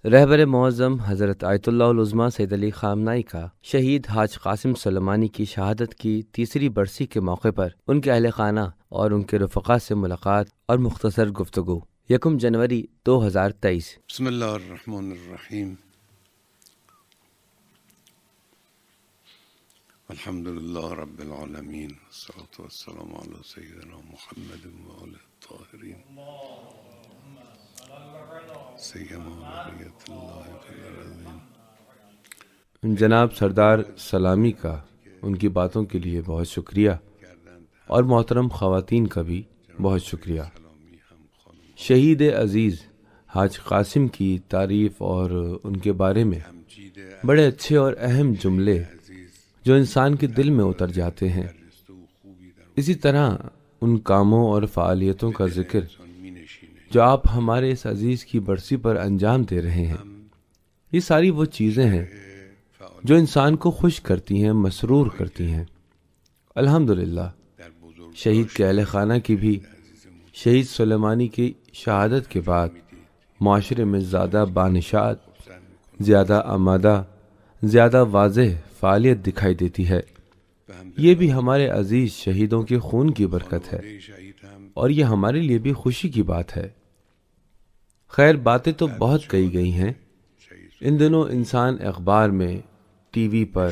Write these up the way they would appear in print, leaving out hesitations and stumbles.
رہبر معظم حضرت آیت اللہ العظمیٰ سید علی خامنائی کا شہید حاج قاسم سلیمانی کی شہادت کی تیسری برسی کے موقع پر ان کے اہل خانہ اور ان کے رفقا سے ملاقات اور مختصر گفتگو 1 جنوری 2023۔ بسم اللہ الرحمن الرحیم۔ الحمد للہ رب العالمین، والصلاة والسلام علی سیدنا محمد وآلہ الطاہرین، سیما بقیۃ اللہ فی الارضین۔ جناب سردار سلامی کا ان کی باتوں کے لیے بہت شکریہ، اور محترم خواتین کا بھی بہت شکریہ۔ شہید عزیز حاج قاسم کی تعریف اور ان کے بارے میں بڑے اچھے اور اہم جملے جو انسان کے دل میں اتر جاتے ہیں۔ اسی طرح ان کاموں اور فعالیتوں کا ذکر جو آپ ہمارے اس عزیز کی برسی پر انجام دے رہے ہیں، یہ ساری وہ چیزیں ہیں جو انسان کو خوش کرتی ہیں، مسرور کرتی ہیں۔ الحمدللہ شہید کے اہل خانہ کی بھی شہید سلیمانی کی شہادت کے بعد معاشرے میں زیادہ بانشاد، زیادہ آمادہ، زیادہ واضح فعالیت دکھائی دیتی ہے۔ یہ بھی ہمارے عزیز شہیدوں کے خون کی برکت ہے، اور یہ ہمارے لیے بھی خوشی کی بات ہے۔ خیر، باتیں تو بہت کہی گئی ہیں۔ ان دنوں انسان اخبار میں، ٹی وی پر،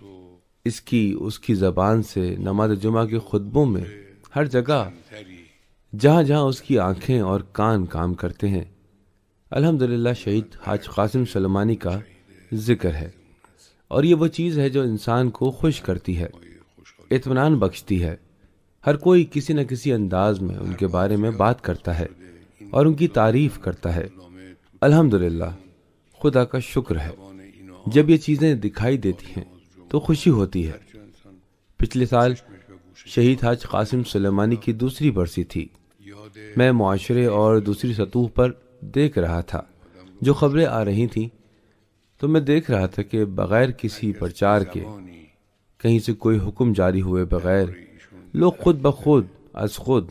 اس کی زبان سے، نماز جمعہ کے خطبوں میں، ہر جگہ جہاں جہاں اس کی آنکھیں اور کان کام کرتے ہیں، الحمدللہ شہید حاج قاسم سلیمانی کا ذکر ہے، اور یہ وہ چیز ہے جو انسان کو خوش کرتی ہے، اطمینان بخشتی ہے۔ ہر کوئی کسی نہ کسی انداز میں ان کے بارے میں بات کرتا ہے اور ان کی تعریف کرتا ہے۔ الحمدللہ خدا کا شکر ہے، جب یہ چیزیں دکھائی دیتی ہیں تو خوشی ہوتی ہے۔ پچھلے سال شہید حاج قاسم سلیمانی کی دوسری برسی تھی۔ میں معاشرے اور دوسری سطوح پر دیکھ رہا تھا جو خبریں آ رہی تھیں، تو میں دیکھ رہا تھا کہ بغیر کسی پرچار کے، کہیں سے کوئی حکم جاری ہوئے بغیر، لوگ خود بخود از خود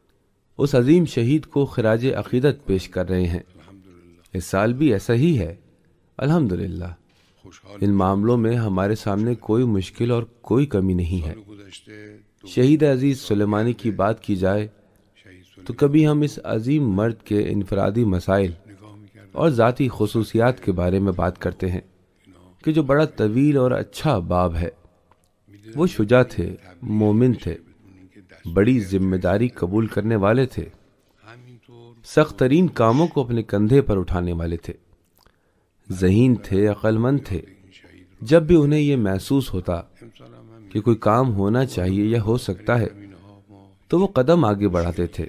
اس عظیم شہید کو خراج عقیدت پیش کر رہے ہیں۔ اس سال بھی ایسا ہی ہے۔ الحمدللہ ان معاملوں میں ہمارے سامنے کوئی مشکل اور کوئی کمی نہیں ہے۔ شہید عزیز سلیمانی کی بات کی جائے تو کبھی ہم اس عظیم مرد کے انفرادی مسائل اور ذاتی خصوصیات کے بارے میں بات کرتے ہیں کہ جو بڑا طویل اور اچھا باب ہے۔ وہ شجاع تھے، مومن تھے، بڑی ذمہ داری قبول کرنے والے تھے، سخت ترین کاموں کو اپنے کندھے پر اٹھانے والے تھے، ذہین تھے، عقل مند تھے۔ جب بھی انہیں یہ محسوس ہوتا کہ کوئی کام ہونا چاہیے یا ہو سکتا ہے تو وہ قدم آگے بڑھاتے تھے۔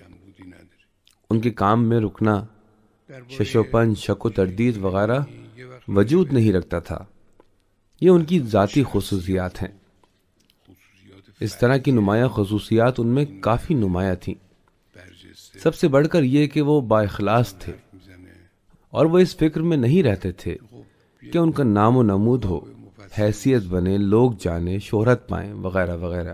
ان کے کام میں رکنا، ششوپن، شک و تردید وغیرہ وجود نہیں رکھتا تھا۔ یہ ان کی ذاتی خصوصیات ہیں۔ اس طرح کی نمایاں خصوصیات ان میں کافی نمایاں تھیں۔ سب سے بڑھ کر یہ کہ وہ با اخلاص تھے، اور وہ اس فکر میں نہیں رہتے تھے کہ ان کا نام و نمود ہو، حیثیت بنے، لوگ جانیں، شہرت پائیں وغیرہ وغیرہ۔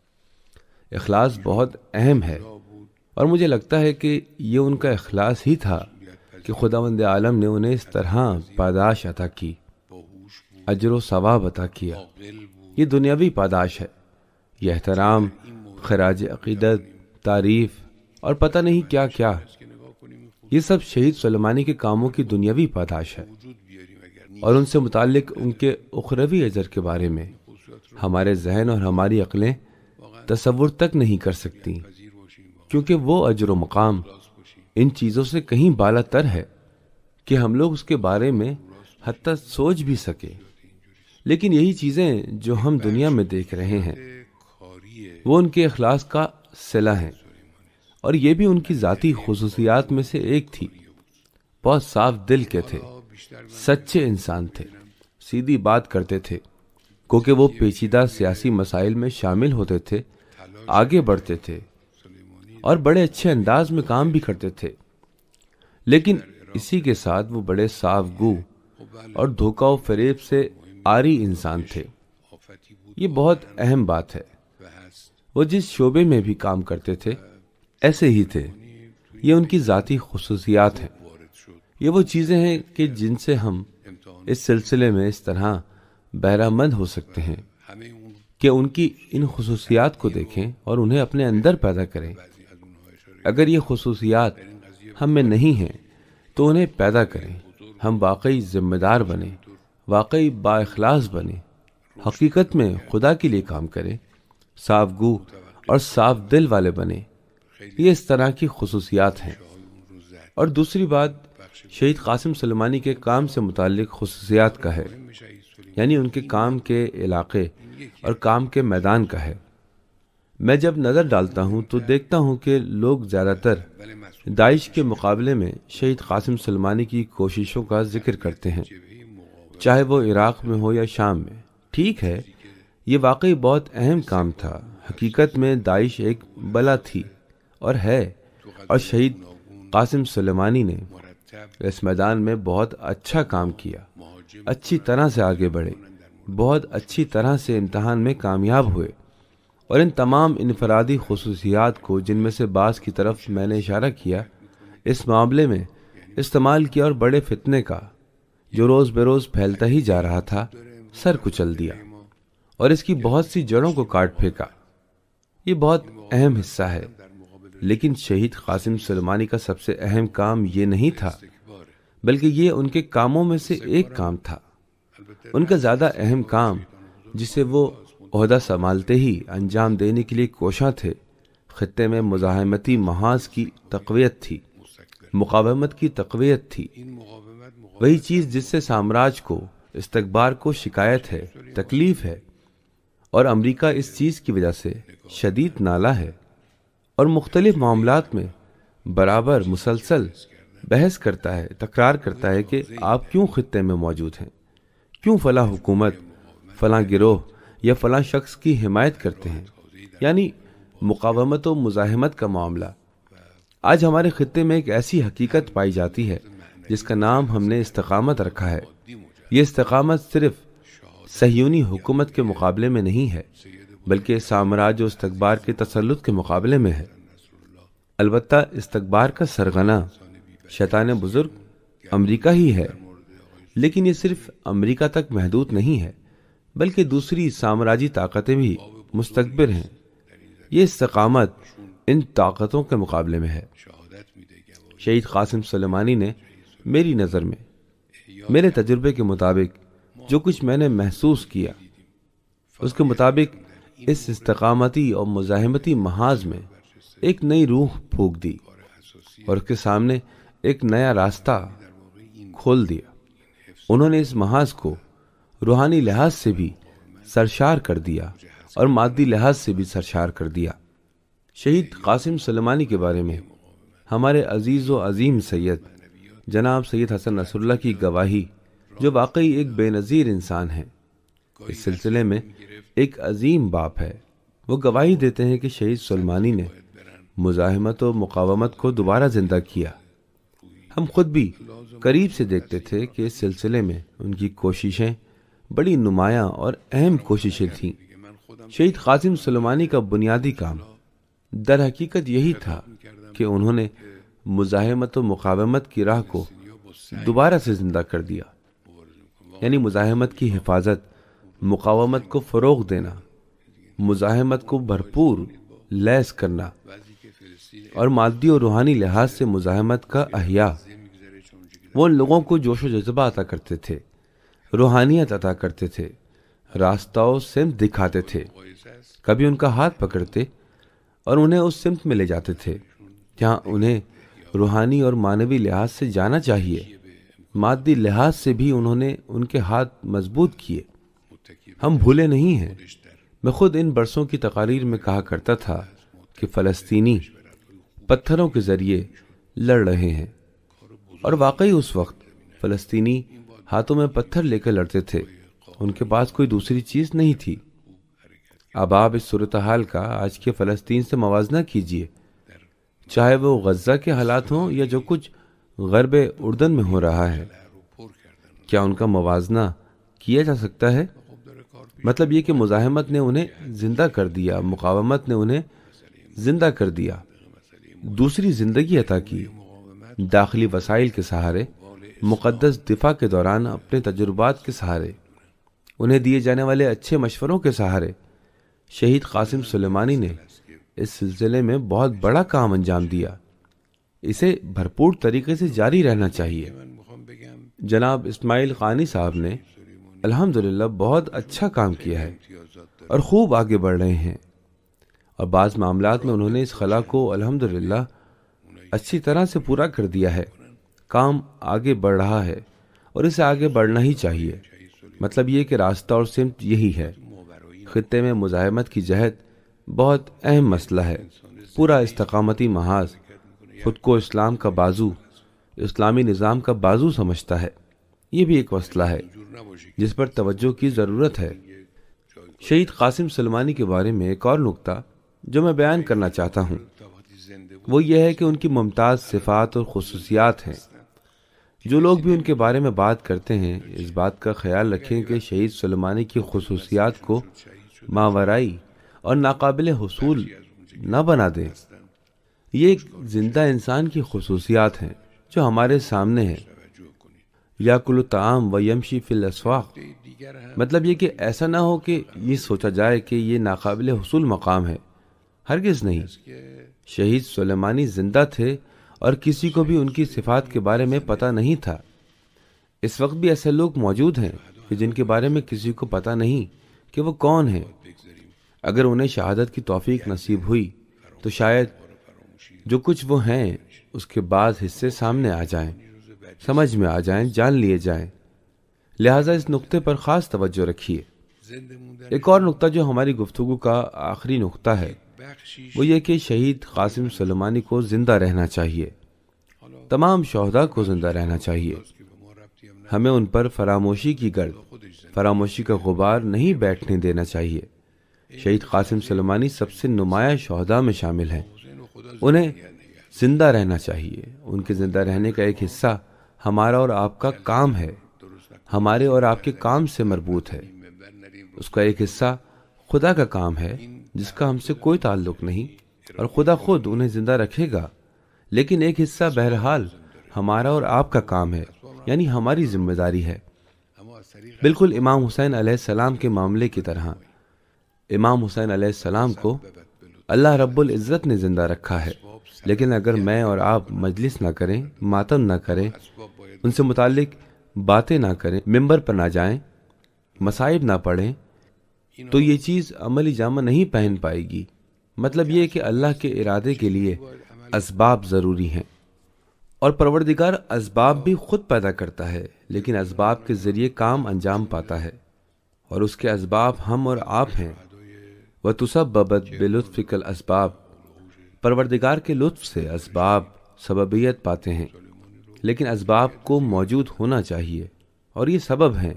اخلاص بہت اہم ہے، اور مجھے لگتا ہے کہ یہ ان کا اخلاص ہی تھا کہ خداوند عالم نے انہیں اس طرح پاداش عطا کی، اجر و ثواب عطا کیا۔ یہ دنیاوی پاداش ہے، یہ احترام، خراج عقیدت، تعریف اور پتہ نہیں کیا کیا، یہ سب شہید سلیمانی کے کاموں کی دنیاوی پاداش ہے۔ اور ان سے متعلق ان کے اخروی اجر کے بارے میں ہمارے ذہن اور ہماری عقلیں تصور تک نہیں کر سکتی، کیونکہ وہ اجر و مقام ان چیزوں سے کہیں بالا تر ہے کہ ہم لوگ اس کے بارے میں حتی سوچ بھی سکیں۔ لیکن یہی چیزیں جو ہم دنیا میں دیکھ رہے ہیں وہ ان کے اخلاص کا صلہ ہیں، اور یہ بھی ان کی ذاتی خصوصیات میں سے ایک تھی۔ بہت صاف دل کے تھے، سچے انسان تھے، سیدھی بات کرتے تھے، کیونکہ وہ پیچیدہ سیاسی مسائل میں شامل ہوتے تھے، آگے بڑھتے تھے، اور بڑے اچھے انداز میں کام بھی کرتے تھے۔ لیکن اسی کے ساتھ وہ بڑے صاف گو اور دھوکہ و فریب سے عاری انسان تھے۔ یہ بہت اہم بات ہے۔ وہ جس شعبے میں بھی کام کرتے تھے ایسے ہی تھے۔ یہ ان کی ذاتی خصوصیات ہیں۔ یہ وہ چیزیں ہیں کہ جن سے ہم اس سلسلے میں اس طرح بہرہ مند ہو سکتے ہیں کہ ان کی ان خصوصیات کو دیکھیں اور انہیں اپنے اندر پیدا کریں۔ اگر یہ خصوصیات ہم میں نہیں ہیں تو انہیں پیدا کریں۔ ہم واقعی ذمہ دار بنیں، واقعی با اخلاص بنیں، حقیقت میں خدا کے لیے کام کریں، صاف گو اور صاف دل والے بنیں۔ یہ اس طرح کی خصوصیات ہیں۔ اور دوسری بات شہید قاسم سلیمانی کے کام سے متعلق خصوصیات کا ہے، یعنی ان کے کام کے علاقے اور کام کے میدان کا ہے۔ میں جب نظر ڈالتا ہوں تو دیکھتا ہوں کہ لوگ زیادہ تر داعش کے مقابلے میں شہید قاسم سلیمانی کی کوششوں کا ذکر کرتے ہیں، چاہے وہ عراق میں ہو یا شام میں۔ ٹھیک ہے، یہ واقعی بہت اہم کام تھا۔ حقیقت میں داعش ایک بلا تھی اور ہے، اور شہید قاسم سلیمانی نے اس میدان میں بہت اچھا کام کیا، اچھی طرح سے آگے بڑھے، بہت اچھی طرح سے امتحان میں کامیاب ہوئے، اور ان تمام انفرادی خصوصیات کو جن میں سے بعض کی طرف میں نے اشارہ کیا اس معاملے میں استعمال کیا اور بڑے فتنے کا جو روز بے روز پھیلتا ہی جا رہا تھا سر کچل دیا اور اس کی بہت سی جڑوں کو کاٹ پھینکا۔ یہ بہت اہم حصہ ہے، لیکن شہید قاسم سلیمانی کا سب سے اہم کام یہ نہیں تھا، بلکہ یہ ان کے کاموں میں سے ایک کام تھا۔ ان کا زیادہ اہم کام جسے وہ عہدہ سنبھالتے ہی انجام دینے کے لیے کوشاں تھے، خطے میں مزاحمتی محاذ کی تقویت تھی، مقاومت کی تقویت تھی۔ وہی چیز جس سے سامراج کو، استکبار کو شکایت ہے، تکلیف ہے، اور امریکہ اس چیز کی وجہ سے شدید نالا ہے اور مختلف معاملات میں برابر مسلسل بحث کرتا ہے، تکرار کرتا ہے کہ آپ کیوں خطے میں موجود ہیں، کیوں فلاں حکومت، فلاں گروہ یا فلاں شخص کی حمایت کرتے ہیں، یعنی مقاومت و مزاحمت کا معاملہ۔ آج ہمارے خطے میں ایک ایسی حقیقت پائی جاتی ہے جس کا نام ہم نے استقامت رکھا ہے۔ یہ استقامت صرف صہیونی حکومت کے مقابلے میں نہیں ہے، بلکہ سامراج و استکبار کے تسلط کے مقابلے میں ہے۔ البتہ استکبار کا سرغنہ، شیطان بزرگ امریکہ ہی ہے، لیکن یہ صرف امریکہ تک محدود نہیں ہے، بلکہ دوسری سامراجی طاقتیں بھی مستکبر ہیں۔ یہ استقامت ان طاقتوں کے مقابلے میں ہے۔ شہید قاسم سلیمانی نے میری نظر میں، میرے تجربے کے مطابق، جو کچھ میں نے محسوس کیا اس کے مطابق اس استقامتی اور مزاحمتی محاذ میں ایک نئی روح پھونک دی اور اس کے سامنے ایک نیا راستہ کھول دیا۔ انہوں نے اس محاذ کو روحانی لحاظ سے بھی سرشار کر دیا اور مادی لحاظ سے بھی سرشار کر دیا۔ شہید قاسم سلیمانی کے بارے میں ہمارے عزیز و عظیم سید جناب سید حسن نصر اللہ کی گواہی، جو واقعی ایک بے نظیر انسان ہے، اس سلسلے میں ایک عظیم باپ ہے۔ وہ گواہی دیتے ہیں کہ شہید سلیمانی نے مزاحمت و مقاومت کو دوبارہ زندہ کیا۔ ہم خود بھی قریب سے دیکھتے تھے کہ اس سلسلے میں ان کی کوششیں بڑی نمایاں اور اہم کوششیں تھیں۔ شہید قاسم سلیمانی کا بنیادی کام در حقیقت یہی تھا کہ انہوں نے مزاحمت و مقاومت کی راہ کو دوبارہ سے زندہ کر دیا، یعنی مزاحمت کی حفاظت، مقاومت کو فروغ دینا، مزاحمت کو بھرپور لیس کرنا، اور مادی اور روحانی لحاظ سے مزاحمت کا احیاء۔ وہ ان لوگوں کو جوش و جذبہ عطا کرتے تھے، روحانیت عطا کرتے تھے، راستہ و سمت دکھاتے تھے، کبھی ان کا ہاتھ پکڑتے اور انہیں اس سمت میں لے جاتے تھے جہاں انہیں روحانی اور معنوی لحاظ سے جانا چاہیے۔ مادی لحاظ سے بھی انہوں نے ان کے ہاتھ مضبوط کیے۔ ہم بھولے نہیں ہیں۔ میں خود ان برسوں کی تقاریر میں کہا کرتا تھا کہ فلسطینی پتھروں کے ذریعے لڑ رہے ہیں، اور واقعی اس وقت فلسطینی ہاتھوں میں پتھر لے کر لڑتے تھے، ان کے پاس کوئی دوسری چیز نہیں تھی۔ اب آپ اس صورتحال کا آج کے فلسطین سے موازنہ کیجئے، چاہے وہ غزہ کے حالات ہوں یا جو کچھ غرب اردن میں ہو رہا ہے۔ کیا ان کا موازنہ کیا جا سکتا ہے؟ مطلب یہ کہ مزاحمت نے انہیں زندہ کر دیا، مقاومت نے انہیں زندہ کر دیا، دوسری زندگی عطا کی، داخلی وسائل کے سہارے مقدس دفاع کے دوران اپنے تجربات کے سہارے، انہیں دیے جانے والے اچھے مشوروں کے سہارے شہید قاسم سلیمانی نے اس سلسلے میں بہت بڑا کام انجام دیا۔ اسے بھرپور طریقے سے جاری رہنا چاہیے۔ جناب اسماعیل قانی صاحب نے الحمدللہ بہت اچھا کام کیا ہے اور خوب آگے بڑھ رہے ہیں، اور بعض معاملات میں انہوں نے اس خلا کو الحمدللہ اچھی طرح سے پورا کر دیا ہے۔ کام آگے بڑھ رہا ہے اور اسے آگے بڑھنا ہی چاہیے۔ مطلب یہ کہ راستہ اور سمت یہی ہے۔ خطے میں مزاحمت کی جہت بہت اہم مسئلہ ہے۔ پورا استقامتی محاذ خود کو اسلام کا بازو، اسلامی نظام کا بازو سمجھتا ہے۔ یہ بھی ایک مسئلہ ہے جس پر توجہ کی ضرورت ہے۔ شہید قاسم سلیمانی کے بارے میں ایک اور نکتہ جو میں بیان کرنا چاہتا ہوں وہ یہ ہے کہ ان کی ممتاز صفات اور خصوصیات ہیں۔ جو لوگ بھی ان کے بارے میں بات کرتے ہیں اس بات کا خیال رکھیں کہ شہید سلیمانی کی خصوصیات کو ماورائی اور ناقابل حصول نہ بنا دیں۔ یہ ایک زندہ انسان کی خصوصیات ہیں جو ہمارے سامنے ہیں۔ یاکل الطعام و یمشی فی الاسواق، مطلب یہ کہ ایسا نہ ہو کہ یہ سوچا جائے کہ یہ ناقابل حصول مقام ہے، ہرگز نہیں۔ شہید سلیمانی زندہ تھے اور کسی کو بھی ان کی صفات کے بارے میں پتہ نہیں تھا۔ اس وقت بھی ایسے لوگ موجود ہیں کہ جن کے بارے میں کسی کو پتہ نہیں کہ وہ کون ہیں۔ اگر انہیں شہادت کی توفیق نصیب ہوئی تو شاید جو کچھ وہ ہیں اس کے بعض حصے سامنے آ جائیں، سمجھ میں آ جائیں، جان لیے جائیں۔ لہٰذا اس نقطے پر خاص توجہ رکھیے۔ ایک اور نقطہ جو ہماری گفتگو کا آخری نقطہ ہے وہ یہ کہ شہید قاسم سلیمانی کو زندہ رہنا چاہیے، تمام شہداء کو زندہ رہنا چاہیے۔ ہمیں ان پر فراموشی کی گرد، فراموشی کا غبار نہیں بیٹھنے دینا چاہیے۔ شہید قاسم سلیمانی سب سے نمایاں شہداء میں شامل ہیں، انہیں زندہ رہنا چاہیے۔ ان کے زندہ رہنے کا ایک حصہ ہمارا اور آپ کا کام ہے، ہمارے اور آپ کے کام سے مربوط ہے۔ اس کا ایک حصہ خدا کا کام ہے جس کا ہم سے کوئی تعلق نہیں، اور خدا خود انہیں زندہ رکھے گا، لیکن ایک حصہ بہرحال ہمارا اور آپ کا کام ہے، یعنی ہماری ذمہ داری ہے۔ بالکل امام حسین علیہ السلام کے معاملے کی طرح امام حسین علیہ السلام کو اللہ رب العزت نے زندہ رکھا ہے، لیکن اگر میں اور آپ مجلس نہ کریں، ماتم نہ کریں، ان سے متعلق باتیں نہ کریں، ممبر پر نہ جائیں، مصائب نہ پڑھیں، تو یہ چیز عملی جامہ نہیں پہن پائے گی۔ مطلب یہ کہ اللہ کے ارادے کے لیے اسباب ضروری ہیں، اور پروردگار اسباب بھی خود پیدا کرتا ہے، لیکن اسباب کے ذریعے کام انجام پاتا ہے، اور اس کے اسباب ہم اور آپ ہیں۔ وَتُسَبَّبَتْ بِلُطْفِكَ الْأَسْبَابُ، پروردگار کے لطف سے اسباب سببیت پاتے ہیں، لیکن اسباب کو موجود ہونا چاہیے، اور یہ سبب ہیں۔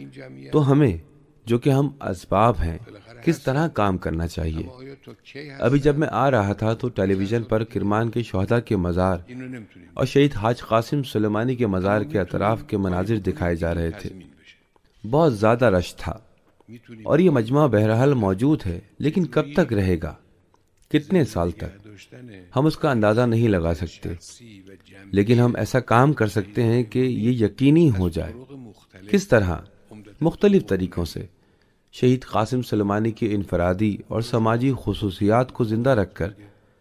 تو ہمیں جو کہ ہم اسباب ہیں کس طرح کام کرنا چاہیے۔ ابھی جب میں آ رہا تھا تو ٹیلی ویژن پر کرمان کے شہداء کے مزار اور شہید حاج قاسم سلیمانی کے مزار کے اطراف کے مناظر دکھائے جا رہے تھے۔ بہت زیادہ رش تھا، اور یہ مجمع بہرحال موجود ہے، لیکن کب تک رہے گا، کتنے سال تک، ہم اس کا اندازہ نہیں لگا سکتے، لیکن ہم ایسا کام کر سکتے ہیں کہ یہ یقینی ہو جائے۔ کس طرح؟ مختلف طریقوں سے شہید قاسم سلیمانی کی انفرادی اور سماجی خصوصیات کو زندہ رکھ کر،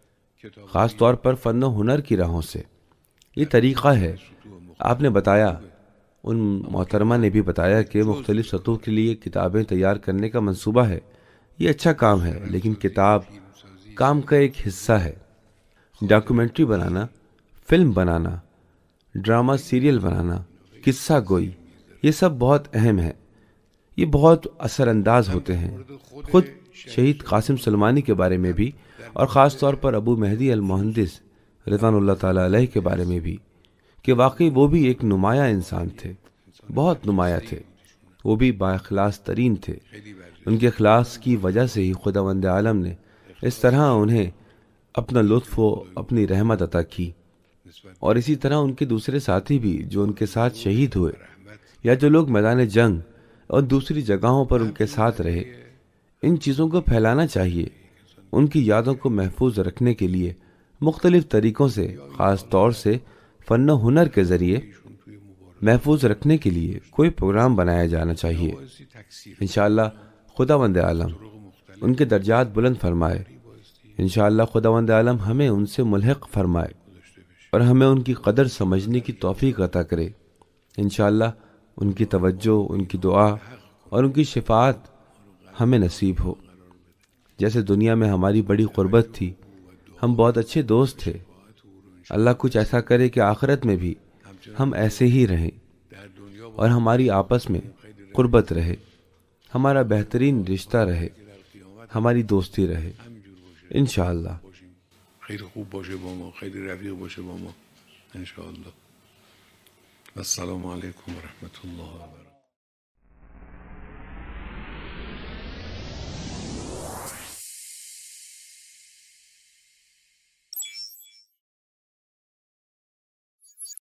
خاص طور پر فن و ہنر کی راہوں سے۔ یہ طریقہ ہے۔ آپ نے بتایا، ان محترمہ نے بھی بتایا کہ مختلف سطحوں کے لیے کتابیں تیار کرنے کا منصوبہ ہے۔ یہ اچھا کام ہے، لیکن کتاب کام کا ایک حصہ ہے۔ ڈاکیومنٹری بنانا، فلم بنانا، ڈرامہ سیریل بنانا، قصہ گوئی، یہ سب بہت اہم ہے، یہ بہت اثر انداز ہوتے ہیں۔ خود شہید قاسم سلیمانی کے بارے میں بھی، اور خاص طور پر ابو مہدی المہندس رضوان اللہ تعالیٰ علیہ کے بارے میں بھی، کہ واقعی وہ بھی ایک نمایاں انسان تھے، بہت نمایاں تھے۔ وہ بھی بااخلاص ترین تھے۔ ان کے اخلاص کی وجہ سے ہی خداوند عالم نے اس طرح انہیں اپنا لطف و اپنی رحمت عطا کی، اور اسی طرح ان کے دوسرے ساتھی بھی جو ان کے ساتھ شہید ہوئے، یا جو لوگ میدان جنگ اور دوسری جگہوں پر ان کے ساتھ رہے۔ ان چیزوں کو پھیلانا چاہیے۔ ان کی یادوں کو محفوظ رکھنے کے لیے مختلف طریقوں سے، خاص طور سے فن و ہنر کے ذریعے محفوظ رکھنے کے لیے کوئی پروگرام بنایا جانا چاہیے۔ انشاءاللہ خداوند عالم ان کے درجات بلند فرمائے۔ انشاءاللہ خداوند عالم ہمیں ان سے ملحق فرمائے اور ہمیں ان کی قدر سمجھنے کی توفیق عطا کرے۔ انشاءاللہ ان کی توجہ، ان کی دعا اور ان کی شفاعت ہمیں نصیب ہو۔ جیسے دنیا میں ہماری بڑی قربت تھی، ہم بہت اچھے دوست تھے، اللہ کچھ ایسا کرے کہ آخرت میں بھی ہم ایسے ہی رہیں اور ہماری آپس میں قربت رہے، ہمارا بہترین رشتہ رہے، ہماری دوستی رہے انشاءاللہ۔ خیلی خوب باشه با ما، خیلی رفیق باشه با ما انشاءالله. السلام علیکم و رحمت الله و برکاته.